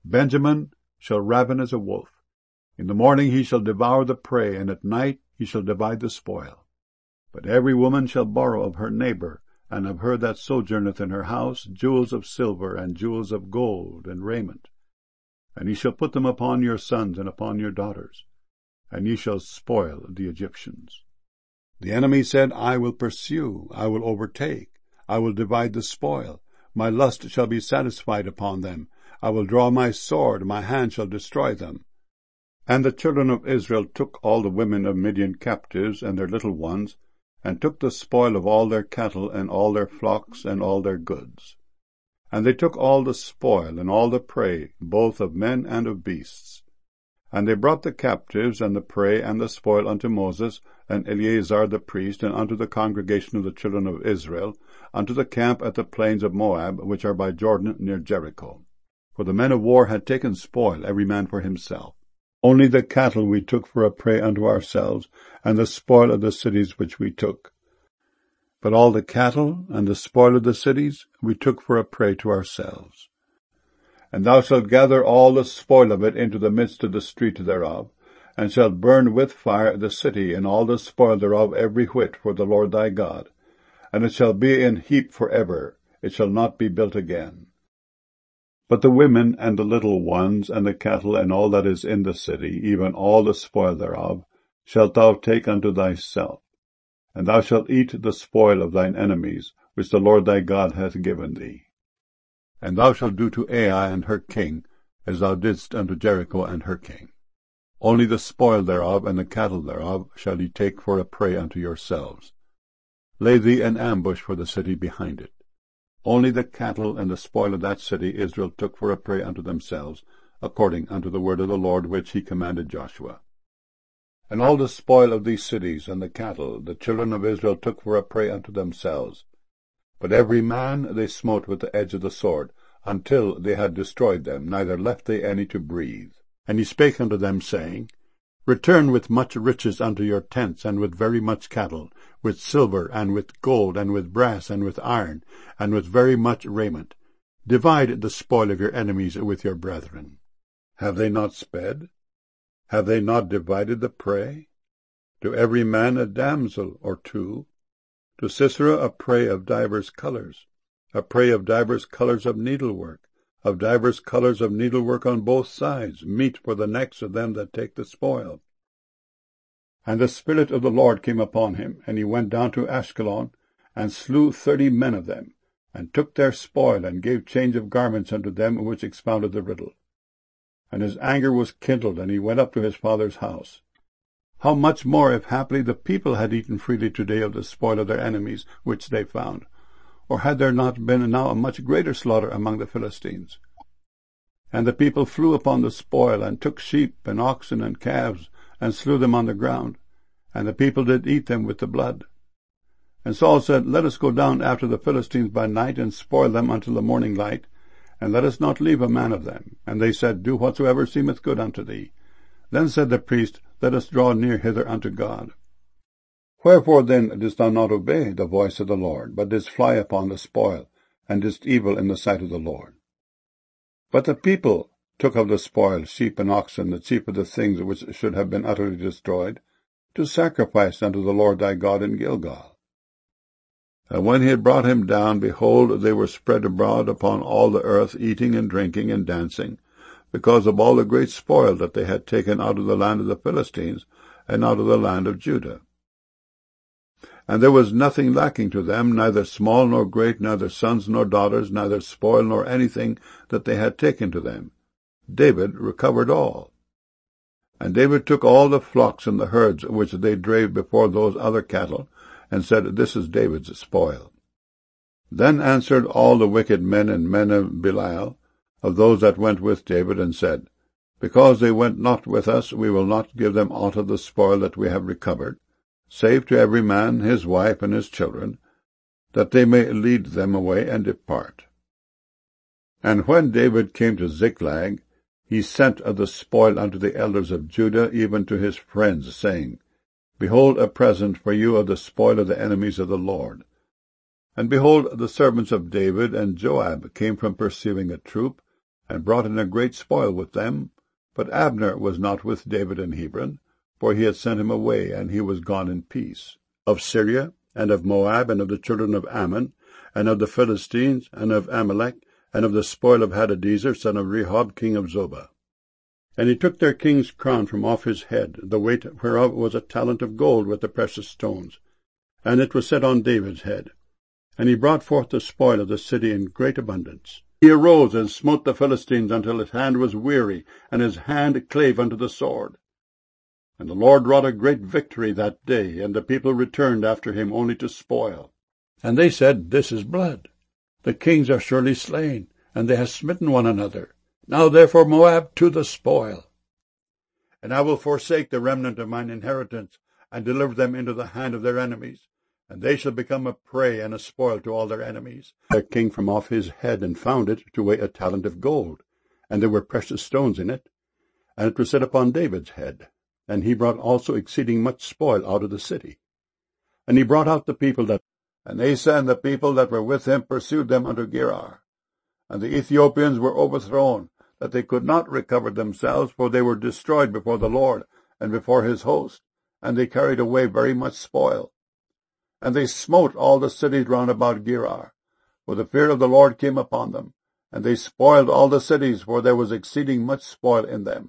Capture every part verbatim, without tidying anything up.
Benjamin shall raven as a wolf. In the morning he shall devour the prey, and at night he shall divide the spoil. But every woman shall borrow of her neighbor, and of her that sojourneth in her house, jewels of silver, and jewels of gold, and raiment. And ye shall put them upon your sons and upon your daughters, and ye shall spoil the Egyptians. The enemy said, I will pursue, I will overtake, I will divide the spoil. My lust shall be satisfied upon them. I will draw my sword, my hand shall destroy them. And the children of Israel took all the women of Midian captives, and their little ones, and took the spoil of all their cattle, and all their flocks, and all their goods. And they took all the spoil, and all the prey, both of men and of beasts. And they brought the captives, and the prey, and the spoil unto Moses, and Eleazar the priest, and unto the congregation of the children of Israel, unto the camp at the plains of Moab, which are by Jordan near Jericho. For the men of war had taken spoil, every man for himself. Only the cattle we took for a prey unto ourselves, and the spoil of the cities which we took. But all the cattle and the spoil of the cities we took for a prey to ourselves. And thou shalt gather all the spoil of it into the midst of the street thereof, and shalt burn with fire the city, and all the spoil thereof every whit for the Lord thy God. And it shall be in heap for ever, it shall not be built again. But the women and the little ones, and the cattle, and all that is in the city, even all the spoil thereof, shalt thou take unto thyself. And thou shalt eat the spoil of thine enemies, which the Lord thy God hath given thee. And thou shalt do to Ai and her king, as thou didst unto Jericho and her king. Only the spoil thereof and the cattle thereof shall ye take for a prey unto yourselves. Lay thee an ambush for the city behind it. Only the cattle and the spoil of that city Israel took for a prey unto themselves, according unto the word of the Lord which he commanded Joshua. And all the spoil of these cities and the cattle the children of Israel took for a prey unto themselves. But every man they smote with the edge of the sword, until they had destroyed them, neither left they any to breathe. And he spake unto them, saying, Return with much riches unto your tents, and with very much cattle, with silver, and with gold, and with brass, and with iron, and with very much raiment. Divide the spoil of your enemies with your brethren. Have they not sped? Have they not divided the prey? To every man a damsel or two, to Sisera a prey of divers colours, a prey of divers colours of needlework, of divers colours of needlework on both sides, meat for the necks of them that take the spoil. And the Spirit of the Lord came upon him, and he went down to Ashkelon, and slew thirty men of them, and took their spoil, and gave change of garments unto them which expounded the riddle. And his anger was kindled, and he went up to his father's house. How much more if haply the people had eaten freely today of the spoil of their enemies which they found? Or had there not been now a much greater slaughter among the Philistines? And the people flew upon the spoil, and took sheep and oxen and calves, and slew them on the ground. And the people did eat them with the blood. And Saul said, Let us go down after the Philistines by night, and spoil them until the morning light, and let us not leave a man of them. And they said, Do whatsoever seemeth good unto thee. Then said the priest, Let us draw near hither unto God. Wherefore then didst thou not obey the voice of the Lord, but didst fly upon the spoil, and didst evil in the sight of the Lord? But the people took of the spoil sheep and oxen, the chief of the things which should have been utterly destroyed, to sacrifice unto the Lord thy God in Gilgal. And when he had brought him down, behold, they were spread abroad upon all the earth, eating and drinking and dancing, because of all the great spoil that they had taken out of the land of the Philistines, and out of the land of Judah. And there was nothing lacking to them, neither small nor great, neither sons nor daughters, neither spoil nor anything that they had taken to them. David recovered all. And David took all the flocks and the herds which they drave before those other cattle, and said, This is David's spoil. Then answered all the wicked men and men of Belial, of those that went with David, and said, Because they went not with us, we will not give them aught of the spoil that we have recovered, save to every man his wife and his children, that they may lead them away and depart. And when David came to Ziklag, he sent of the spoil unto the elders of Judah, even to his friends, saying, Behold a present for you of the spoil of the enemies of the Lord. And behold, the servants of David and Joab came from pursuing a troop, and brought in a great spoil with them. But Abner was not with David in Hebron, for he had sent him away, and he was gone in peace. Of Syria, and of Moab, and of the children of Ammon, and of the Philistines, and of Amalek, and of the spoil of Hadadezer, son of Rehob, king of Zobah. And he took their king's crown from off his head, the weight whereof was a talent of gold with the precious stones, and it was set on David's head. And he brought forth the spoil of the city in great abundance. He arose and smote the Philistines until his hand was weary, and his hand clave unto the sword. And the Lord wrought a great victory that day, and the people returned after him only to spoil. And they said, This is blood. The kings are surely slain, and they have smitten one another. Now therefore, Moab, to the spoil. And I will forsake the remnant of mine inheritance, and deliver them into the hand of their enemies, and they shall become a prey and a spoil to all their enemies. Their king from off his head, and found it to weigh a talent of gold, and there were precious stones in it, and it was set upon David's head. And he brought also exceeding much spoil out of the city. And he brought out the people that, and Asa and the people that were with him pursued them unto Gerar. And the Ethiopians were overthrown, that they could not recover themselves, for they were destroyed before the Lord, and before his host, and they carried away very much spoil. And they smote all the cities round about Gerar, for the fear of the Lord came upon them, and they spoiled all the cities, for there was exceeding much spoil in them.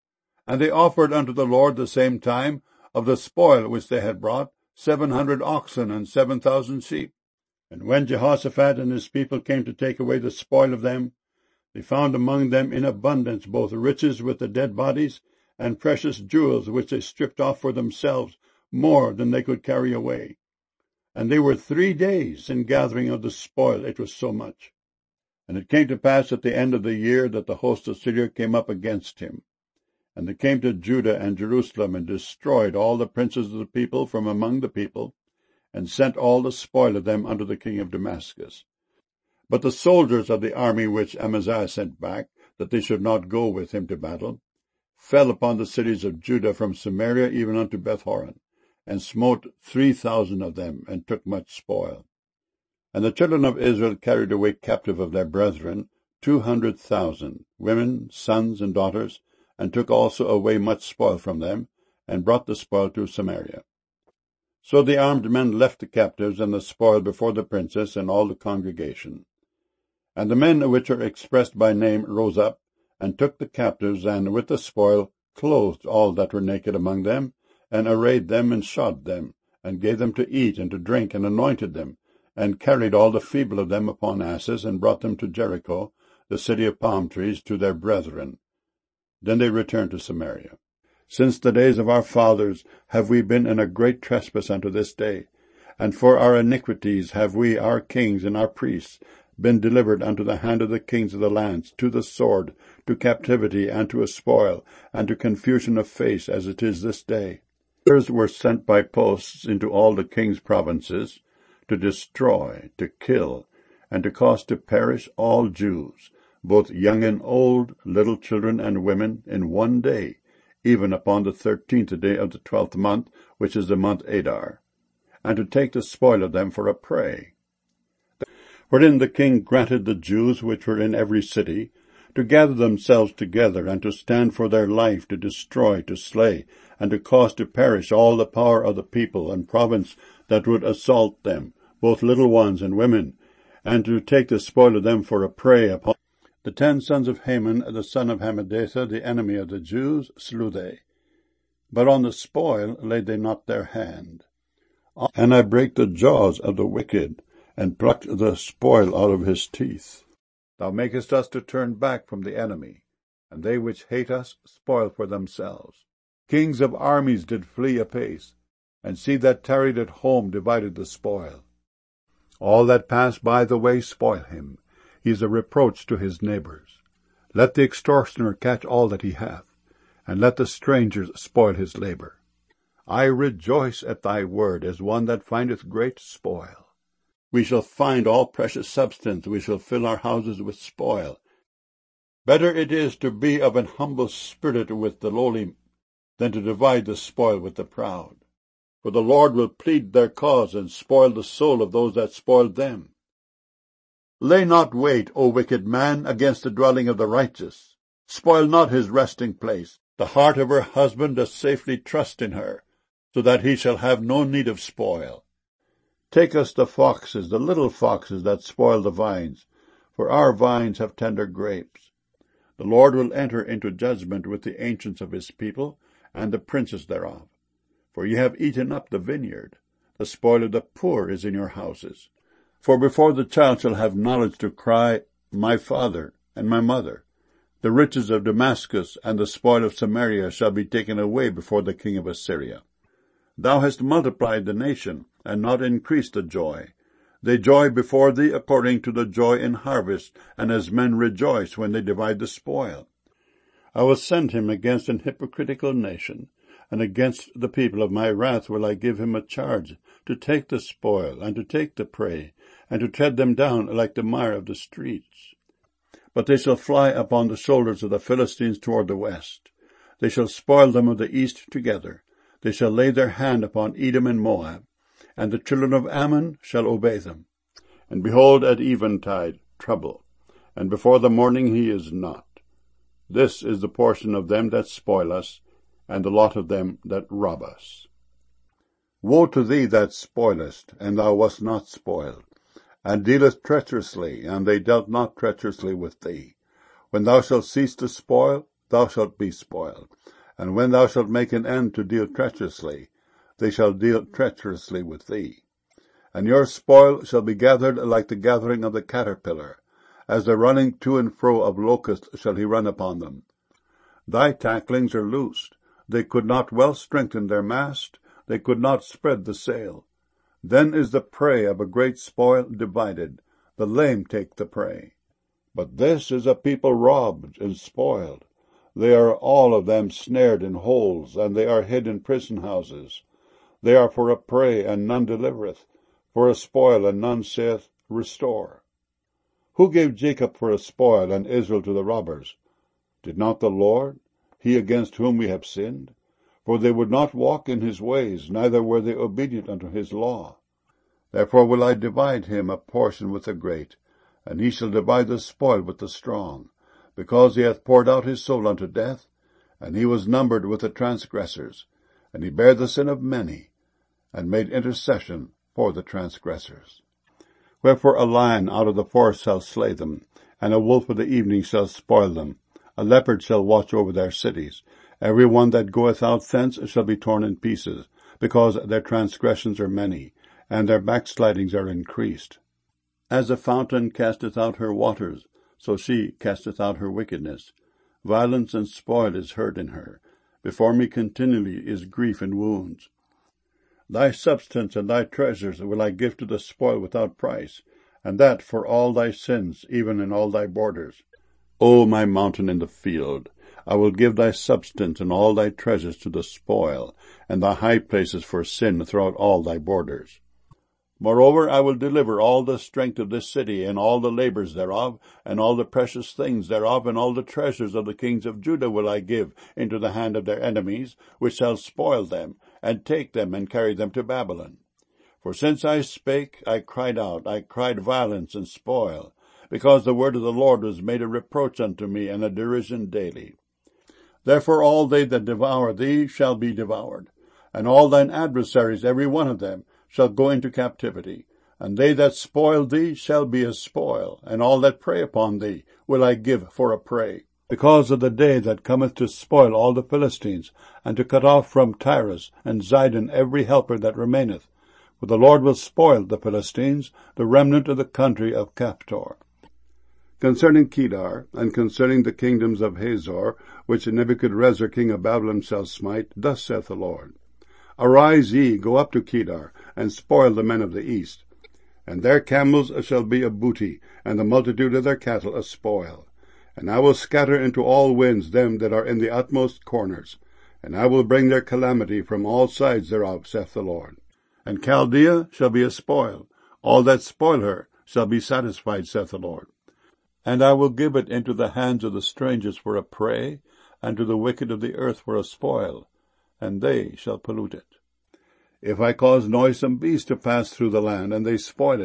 And they offered unto the Lord the same time of the spoil which they had brought, seven hundred oxen and seven thousand sheep. And when Jehoshaphat and his people came to take away the spoil of them, they found among them in abundance both riches with the dead bodies, and precious jewels which they stripped off for themselves, more than they could carry away. And they were three days in gathering of the spoil, it was so much. And it came to pass at the end of the year that the host of Syria came up against him. And they came to Judah and Jerusalem, and destroyed all the princes of the people from among the people, and sent all the spoil of them unto the king of Damascus. But the soldiers of the army which Amaziah sent back, that they should not go with him to battle, fell upon the cities of Judah from Samaria even unto Bethhoron, and smote three thousand of them, and took much spoil. And the children of Israel carried away captive of their brethren two hundred thousand, women, sons, and daughters, and took also away much spoil from them, and brought the spoil to Samaria. So the armed men left the captives and the spoil before the princes and all the congregation. And the men which are expressed by name rose up, and took the captives, and with the spoil clothed all that were naked among them, and arrayed them, and shod them, and gave them to eat and to drink, and anointed them, and carried all the feeble of them upon asses, and brought them to Jericho, the city of palm trees, to their brethren. Then they returned to Samaria. Since the days of our fathers have we been in a great trespass unto this day, and for our iniquities have we, our kings and our priests, been delivered unto the hand of the kings of the lands, to the sword, to captivity, and to a spoil, and to confusion of face, as it is this day. Others were sent by posts into all the king's provinces, to destroy, to kill, and to cause to perish all Jews, both young and old, little children and women, in one day, even upon the thirteenth day of the twelfth month, which is the month Adar, and to take the spoil of them for a prey. Wherein the king granted the Jews which were in every city to gather themselves together, and to stand for their life, to destroy, to slay, and to cause to perish all the power of the people and province that would assault them, both little ones and women, and to take the spoil of them for a prey upon the ten sons of Haman, the son of Hammedatha, the enemy of the Jews, slew they. But on the spoil laid they not their hand. And I brake the jaws of the wicked, and plucked the spoil out of his teeth. Thou makest us to turn back from the enemy, and they which hate us spoil for themselves. Kings of armies did flee apace, and she that tarried at home divided the spoil. All that pass by the way spoil him. He is a reproach to his neighbours. Let the extortioner catch all that he hath, and let the strangers spoil his labour. I rejoice at thy word as one that findeth great spoil. We shall find all precious substance, we shall fill our houses with spoil. Better it is to be of an humble spirit with the lowly, than to divide the spoil with the proud. For the Lord will plead their cause, and spoil the soul of those that spoiled them. Lay not wait, O wicked man, against the dwelling of the righteous. Spoil not his resting place. The heart of her husband doth safely trust in her, so that he shall have no need of spoil. Take us the foxes, the little foxes that spoil the vines, for our vines have tender grapes. The Lord will enter into judgment with the ancients of his people, and the princes thereof. For ye have eaten up the vineyard. The spoil of the poor is in your houses. For before the child shall have knowledge to cry, My father and my mother, the riches of Damascus and the spoil of Samaria shall be taken away before the king of Assyria. Thou hast multiplied the nation, and not increased the joy. They joy before thee according to the joy in harvest, and as men rejoice when they divide the spoil. I will send him against an hypocritical nation, and against the people of my wrath will I give him a charge, to take the spoil, and to take the prey, and to tread them down like the mire of the streets. But they shall fly upon the shoulders of the Philistines toward the west. They shall spoil them of the east together. They shall lay their hand upon Edom and Moab, and the children of Ammon shall obey them. And behold, at eventide, trouble, and before the morning he is not. This is the portion of them that spoil us, and the lot of them that rob us. Woe to thee that spoilest, and thou wast not spoiled, and dealest treacherously, and they dealt not treacherously with thee. When thou shalt cease to spoil, thou shalt be spoiled. And when thou shalt make an end to deal treacherously, they shall deal treacherously with thee. And your spoil shall be gathered like the gathering of the caterpillar. As the running to and fro of locusts shall he run upon them. Thy tacklings are loosed. They could not well strengthen their mast. They could not spread the sail. Then is the prey of a great spoil divided. The lame take the prey. But this is a people robbed and spoiled. They are all of them snared in holes, and they are hid in prison houses. They are for a prey, and none delivereth, for a spoil, and none saith, Restore. Who gave Jacob for a spoil, and Israel to the robbers? Did not the Lord, he against whom we have sinned? For they would not walk in his ways, neither were they obedient unto his law. Therefore will I divide him a portion with the great, and he shall divide the spoil with the strong, because he hath poured out his soul unto death, and he was numbered with the transgressors, and he bare the sin of many, and made intercession for the transgressors. Wherefore a lion out of the forest shall slay them, and a wolf of the evening shall spoil them. A leopard shall watch over their cities. Every one that goeth out thence shall be torn in pieces, because their transgressions are many, and their backslidings are increased. As a fountain casteth out her waters, so she casteth out her wickedness. Violence and spoil is heard in her. Before me continually is grief and wounds. Thy substance and thy treasures will I give to the spoil without price, and that for all thy sins, even in all thy borders. O my mountain in the field, I will give thy substance and all thy treasures to the spoil, and thy high places for sin throughout all thy borders. Moreover, I will deliver all the strength of this city, and all the labors thereof, and all the precious things thereof, and all the treasures of the kings of Judah will I give into the hand of their enemies, which shall spoil them, and take them, and carry them to Babylon. For since I spake, I cried out, I cried violence and spoil, because the word of the Lord was made a reproach unto me, and a derision daily. Therefore all they that devour thee shall be devoured, and all thine adversaries, every one of them, shall go into captivity, and they that spoil thee shall be a spoil, and all that prey upon thee will I give for a prey, because of the day that cometh to spoil all the Philistines, and to cut off from Tyrus and Zidon every helper that remaineth. For the Lord will spoil the Philistines, the remnant of the country of Caphtor. Concerning Kedar, and concerning the kingdoms of Hazor, which Nebuchadrezzar king of Babylon shall smite, thus saith the Lord, Arise ye, go up to Kedar, and spoil the men of the east. And their camels shall be a booty, and the multitude of their cattle a spoil. And I will scatter into all winds them that are in the utmost corners, and I will bring their calamity from all sides thereof, saith the Lord. And Chaldea shall be a spoil. All that spoil her shall be satisfied, saith the Lord. And I will give it into the hands of the strangers for a prey, and to the wicked of the earth for a spoil, and they shall pollute it. If I cause noisome beasts to pass through the land, and they spoil it,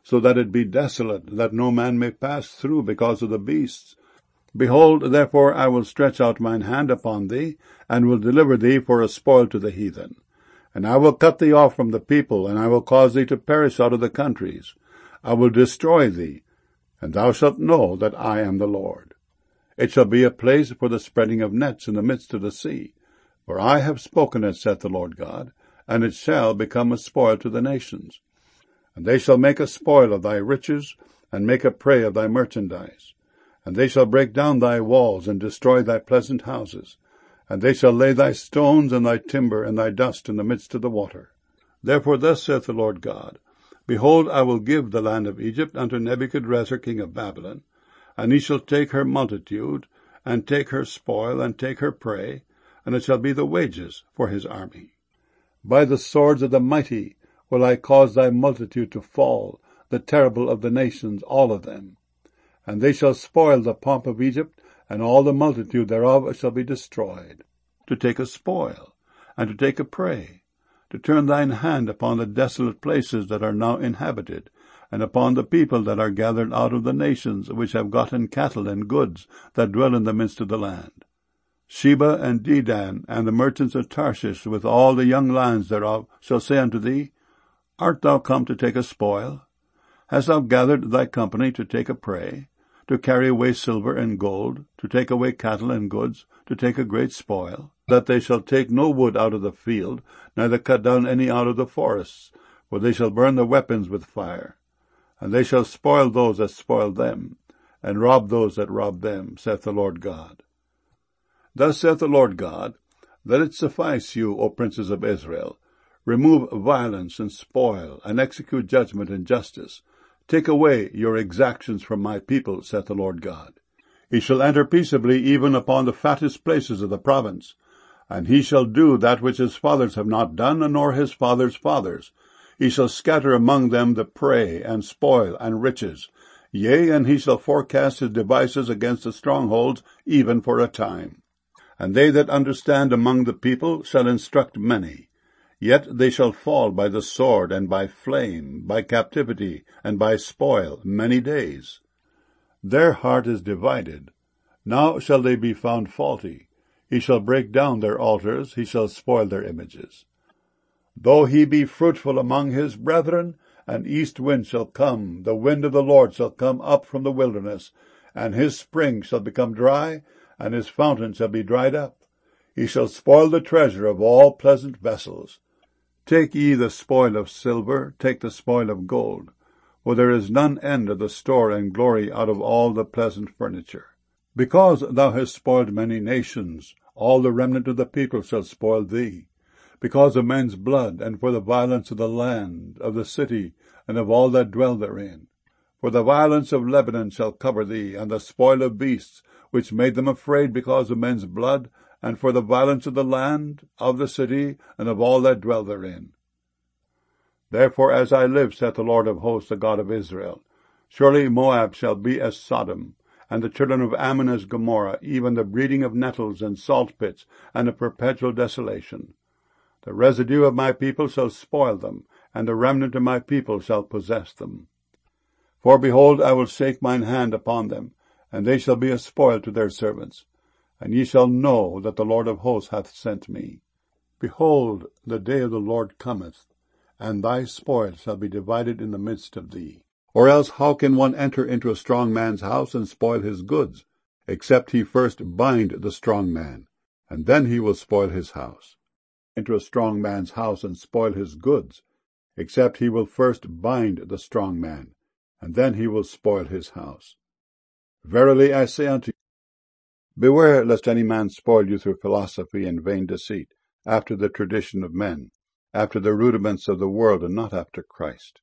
so that it be desolate, that no man may pass through because of the beasts. Behold, therefore I will stretch out mine hand upon thee, and will deliver thee for a spoil to the heathen. And I will cut thee off from the people, and I will cause thee to perish out of the countries. I will destroy thee, and thou shalt know that I am the Lord. It shall be a place for the spreading of nets in the midst of the sea. For I have spoken it, saith the Lord God, and it shall become a spoil to the nations. And they shall make a spoil of thy riches, and make a prey of thy merchandise. And they shall break down thy walls, and destroy thy pleasant houses. And they shall lay thy stones and thy timber and thy dust in the midst of the water. Therefore thus saith the Lord God, Behold, I will give the land of Egypt unto Nebuchadrezzar king of Babylon, and he shall take her multitude, and take her spoil, and take her prey, and it shall be the wages for his army. By the swords of the mighty will I cause thy multitude to fall, the terrible of the nations, all of them. And they shall spoil the pomp of Egypt, and all the multitude thereof shall be destroyed. To take a spoil, and to take a prey, to turn thine hand upon the desolate places that are now inhabited, and upon the people that are gathered out of the nations, which have gotten cattle and goods, that dwell in the midst of the land. Sheba and Dedan, and the merchants of Tarshish, with all the young lions thereof, shall say unto thee, Art thou come to take a spoil? Hast thou gathered thy company to take a prey, to carry away silver and gold, to take away cattle and goods, to take a great spoil, that they shall take no wood out of the field, neither cut down any out of the forests, for they shall burn the weapons with fire. And they shall spoil those that spoil them, and rob those that rob them, saith the Lord God. Thus saith the Lord God, Let it suffice you, O princes of Israel. Remove violence and spoil, and execute judgment and justice. Take away your exactions from my people, saith the Lord God. He shall enter peaceably even upon the fattest places of the province, and he shall do that which his fathers have not done, nor his fathers' fathers. He shall scatter among them the prey, and spoil, and riches. Yea, and he shall forecast his devices against the strongholds, even for a time. And they that understand among the people shall instruct many. Yet they shall fall by the sword, and by flame, by captivity, and by spoil, many days. Their heart is divided. Now shall they be found faulty. He shall break down their altars, he shall spoil their images. Though he be fruitful among his brethren, an east wind shall come, the wind of the Lord shall come up from the wilderness, and his spring shall become dry, and his fountain shall be dried up. He shall spoil the treasure of all pleasant vessels. Take ye the spoil of silver, take the spoil of gold, for there is none end of the store and glory out of all the pleasant furniture. Because thou hast spoiled many nations, all the remnant of the people shall spoil thee. Because of men's blood, and for the violence of the land, of the city, and of all that dwell therein. For the violence of Lebanon shall cover thee, and the spoil of beasts, which made them afraid because of men's blood, and for the violence of the land, of the city, and of all that dwell therein. Therefore, as I live, saith the Lord of hosts, the God of Israel, surely Moab shall be as Sodom, and the children of Ammon as Gomorrah, even the breeding of nettles and salt pits, and a perpetual desolation. The residue of my people shall spoil them, and the remnant of my people shall possess them. For behold, I will shake mine hand upon them, and they shall be a spoil to their servants. And ye shall know that the Lord of hosts hath sent me. Behold, the day of the Lord cometh, and thy spoil shall be divided in the midst of thee. Or else how can one enter into a strong man's house and spoil his goods, except he first bind the strong man, and then he will spoil his house? Into a strong man's house and spoil his goods, except he will first bind the strong man, and then he will spoil his house. Verily I say unto you, beware lest any man spoil you through philosophy and vain deceit, after the tradition of men, after the rudiments of the world, and not after Christ.